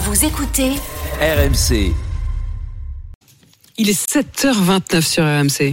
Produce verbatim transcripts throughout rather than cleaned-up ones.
Vous écoutez R M C. Il est sept heures vingt-neuf sur R M C.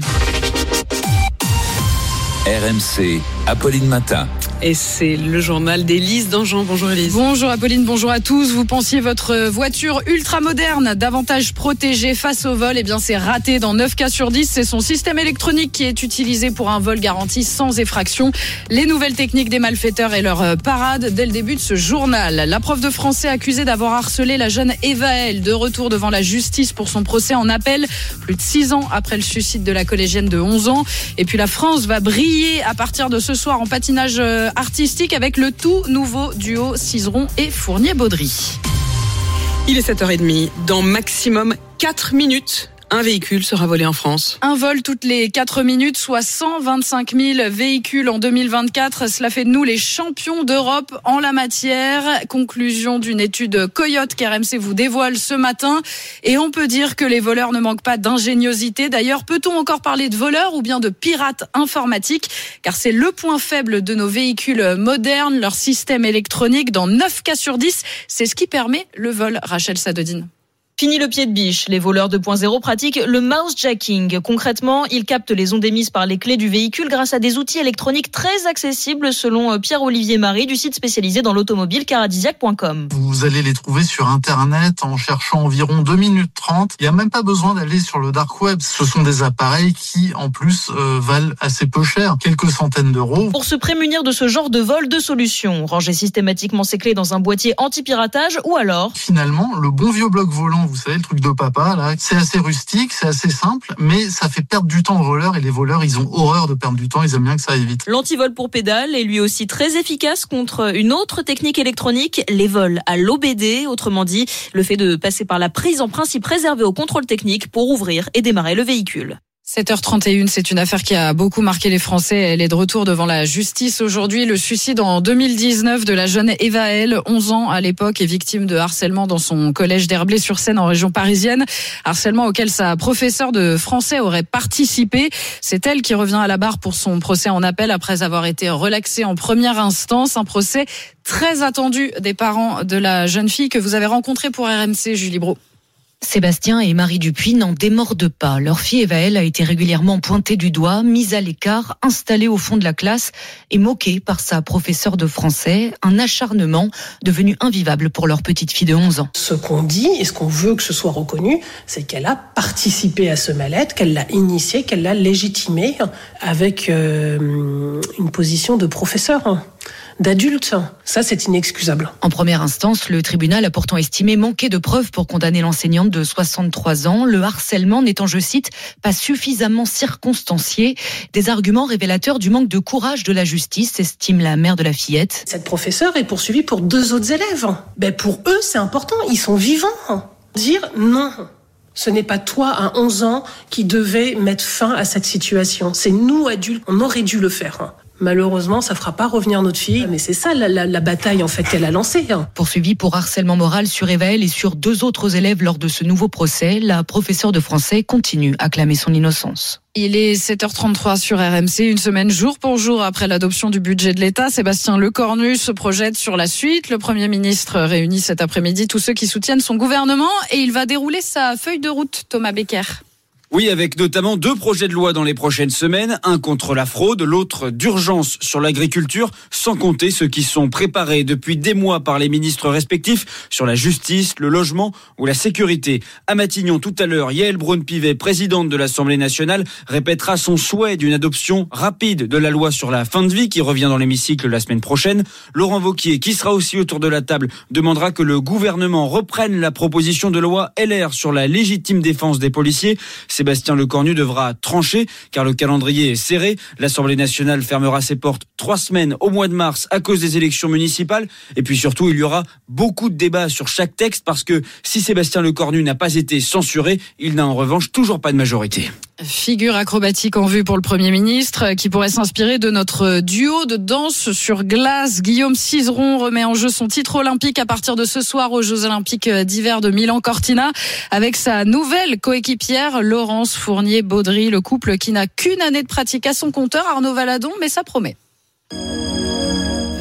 R M C, Apolline Matin. Et c'est le journal d'Élise Dangean. Bonjour Élise. Bonjour Apolline, bonjour à tous. Vous pensiez votre voiture ultra moderne, davantage protégée face au vol. Eh bien c'est raté dans neuf cas sur dix. C'est son système électronique qui est utilisé pour un vol garanti sans effraction. Les nouvelles techniques des malfaiteurs et leur parade dès le début de ce journal. La prof de français accusée d'avoir harcelé la jeune Eva L, de retour devant la justice pour son procès en appel, plus de six ans après le suicide de la collégienne de onze ans. Et puis la France va briller à partir de ce soir en patinage artistique avec le tout nouveau duo Cizeron et Fournier-Baudry. Il est sept heures trente. Dans maximum quatre minutes, un véhicule sera volé en France. Un vol toutes les quatre minutes, soit cent vingt-cinq mille véhicules en deux mille vingt-quatre. Cela fait de nous les champions d'Europe en la matière. Conclusion d'une étude Coyote qu'R M C vous dévoile ce matin. Et on peut dire que les voleurs ne manquent pas d'ingéniosité. D'ailleurs, peut-on encore parler de voleurs ou bien de pirates informatiques ? Car c'est le point faible de nos véhicules modernes, leur système électronique. Dans neuf cas sur dix, c'est ce qui permet le vol. Rachel Sadodine. Fini le pied de biche. Les voleurs deux point zéro pratiquent le mousejacking. Concrètement, ils captent les ondes émises par les clés du véhicule grâce à des outils électroniques très accessibles selon Pierre-Olivier Marie du site spécialisé dans l'automobile caradisiac point com. Vous allez les trouver sur Internet en cherchant environ deux minutes trente. Il n'y a même pas besoin d'aller sur le dark web. Ce sont des appareils qui, en plus, euh, valent assez peu cher, quelques centaines d'euros. Pour se prémunir de ce genre de vol, deux solutions. Ranger systématiquement ses clés dans un boîtier anti-piratage ou alors... Finalement, le bon vieux bloc volant, vous savez, le truc de papa, là, c'est assez rustique, c'est assez simple, mais ça fait perdre du temps aux voleurs, et les voleurs, ils ont horreur de perdre du temps, ils aiment bien que ça aille vite. L'antivol pour pédale est lui aussi très efficace contre une autre technique électronique, les vols à l'O B D, autrement dit, le fait de passer par la prise en principe réservée au contrôle technique pour ouvrir et démarrer le véhicule. sept heures trente et une, c'est une affaire qui a beaucoup marqué les Français. Elle est de retour devant la justice aujourd'hui. Le suicide en deux mille dix-neuf de la jeune Eva L, onze ans à l'époque, et victime de harcèlement dans son collège d'Herblay-sur-Seine en région parisienne. Harcèlement auquel sa professeure de français aurait participé. C'est elle qui revient à la barre pour son procès en appel après avoir été relaxée en première instance. Un procès très attendu des parents de la jeune fille que vous avez rencontrée pour R M C, Julie Brault. Sébastien et Marie Dupuis n'en démordent pas. Leur fille Eva L a été régulièrement pointée du doigt, mise à l'écart, installée au fond de la classe et moquée par sa professeure de français. Un acharnement devenu invivable pour leur petite fille de onze ans. Ce qu'on dit et ce qu'on veut que ce soit reconnu, c'est qu'elle a participé à ce mal-être, qu'elle l'a initié, qu'elle l'a légitimé avec euh, une position de professeur. D'adulte, ça c'est inexcusable. En première instance, le tribunal a pourtant estimé manquer de preuves pour condamner l'enseignante de soixante-trois ans, le harcèlement n'étant, je cite, pas suffisamment circonstancié. Des arguments révélateurs du manque de courage de la justice, estime la mère de la fillette. Cette professeure est poursuivie pour deux autres élèves. Ben pour eux, c'est important, ils sont vivants. Dire non. Ce n'est pas toi, à onze ans, qui devais mettre fin à cette situation. C'est nous, adultes, on aurait dû le faire. Malheureusement, ça fera pas revenir notre fille, mais c'est ça la, la, la bataille en fait qu'elle a lancée. Poursuivie pour harcèlement moral sur Eva L et sur deux autres élèves lors de ce nouveau procès, la professeure de français continue à clamer son innocence. Il est sept heures trente-trois sur R M C, une semaine jour pour jour après l'adoption du budget de l'État. Sébastien Lecornu se projette sur la suite. Le Premier ministre réunit cet après-midi tous ceux qui soutiennent son gouvernement et il va dérouler sa feuille de route, Thomas Becker. Oui, avec notamment deux projets de loi dans les prochaines semaines, un contre la fraude, l'autre d'urgence sur l'agriculture, sans compter ceux qui sont préparés depuis des mois par les ministres respectifs sur la justice, le logement ou la sécurité. À Matignon, tout à l'heure, Yaël Braun-Pivet, présidente de l'Assemblée nationale, répétera son souhait d'une adoption rapide de la loi sur la fin de vie qui revient dans l'hémicycle la semaine prochaine. Laurent Wauquiez, qui sera aussi autour de la table, demandera que le gouvernement reprenne la proposition de loi L R sur la légitime défense des policiers. Sébastien Lecornu devra trancher car le calendrier est serré. L'Assemblée nationale fermera ses portes trois semaines au mois de mars à cause des élections municipales. Et puis surtout, il y aura beaucoup de débats sur chaque texte parce que si Sébastien Lecornu n'a pas été censuré, il n'a en revanche toujours pas de majorité. Figure acrobatique en vue pour le Premier ministre qui pourrait s'inspirer de notre duo de danse sur glace. Guillaume Cizeron remet en jeu son titre olympique à partir de ce soir aux Jeux Olympiques d'hiver de Milan-Cortina avec sa nouvelle coéquipière Laurence Fournier-Baudry. Le couple qui n'a qu'une année de pratique à son compteur, Arnaud Valadon, mais ça promet.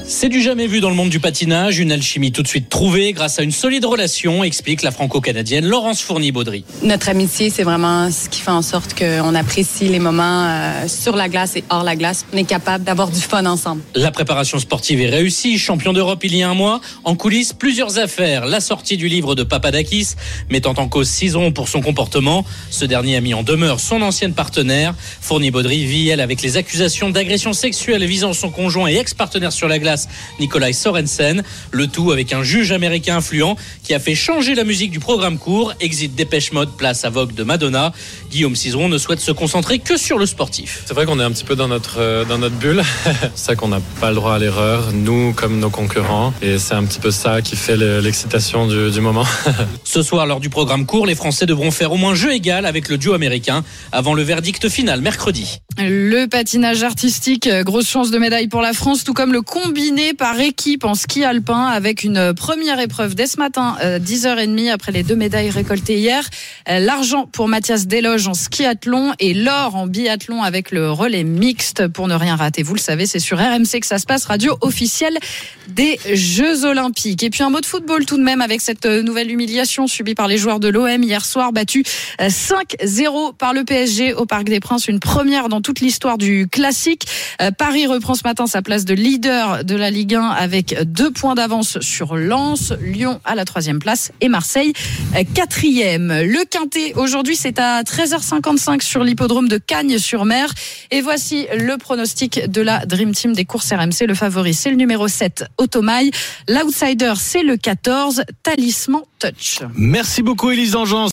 C'est du jamais vu dans le monde du patinage, une alchimie tout de suite trouvée grâce à une solide relation, explique la franco-canadienne Laurence Fournier-Baudry. Notre amitié, c'est vraiment ce qui fait en sorte qu'on apprécie les moments euh, sur la glace et hors la glace. On est capable d'avoir du fun ensemble. La préparation sportive est réussie, champion d'Europe il y a un mois. En coulisses, plusieurs affaires. La sortie du livre de Papadakis, mettant en cause Cizeron pour son comportement. Ce dernier a mis en demeure son ancienne partenaire. Fournier-Baudry vit, elle, avec les accusations d'agression sexuelle visant son conjoint et ex-partenaire sur la glace, Nikolai Sorensen. Le tout avec un juge américain influent qui a fait changer la musique du programme court. Exit Dépêche Mode, place à Vogue de Madonna. Guillaume Cizeron ne souhaite se concentrer que sur le sportif. C'est vrai qu'on est un petit peu dans notre, euh, dans notre bulle. C'est ça qu'on n'a pas le droit à l'erreur, nous comme nos concurrents. Et c'est un petit peu ça qui fait le, l'excitation du, du moment. Ce soir, lors du programme court, les Français devront faire au moins jeu égal avec le duo américain avant le verdict final mercredi. Le patinage artistique, grosse chance de médaille pour la France, tout comme le combiné par équipe en ski alpin avec une première épreuve dès ce matin, dix heures trente après les deux médailles récoltées hier. L'argent pour Mathias Desloges en skiathlon et l'or en biathlon avec le relais mixte. Pour ne rien rater, vous le savez, c'est sur R M C que ça se passe, radio officielle des Jeux Olympiques. Et puis un mot de football tout de même avec cette nouvelle humiliation subie par les joueurs de l'O M hier soir, battu cinq zéro par le P S G au Parc des Princes, une première dans toute l'histoire du classique. Paris reprend ce matin sa place de leader de la Ligue un avec deux points d'avance sur Lens, Lyon à la troisième place et Marseille quatrième. Le Quintet aujourd'hui c'est à treize heures cinquante-cinq sur l'hippodrome de Cagnes-sur-Mer et voici le pronostic de la Dream Team des courses R M C. Le favori c'est le numéro sept Automail, l'outsider c'est le quatorze Talisman Touch. Merci beaucoup Élise Engeance.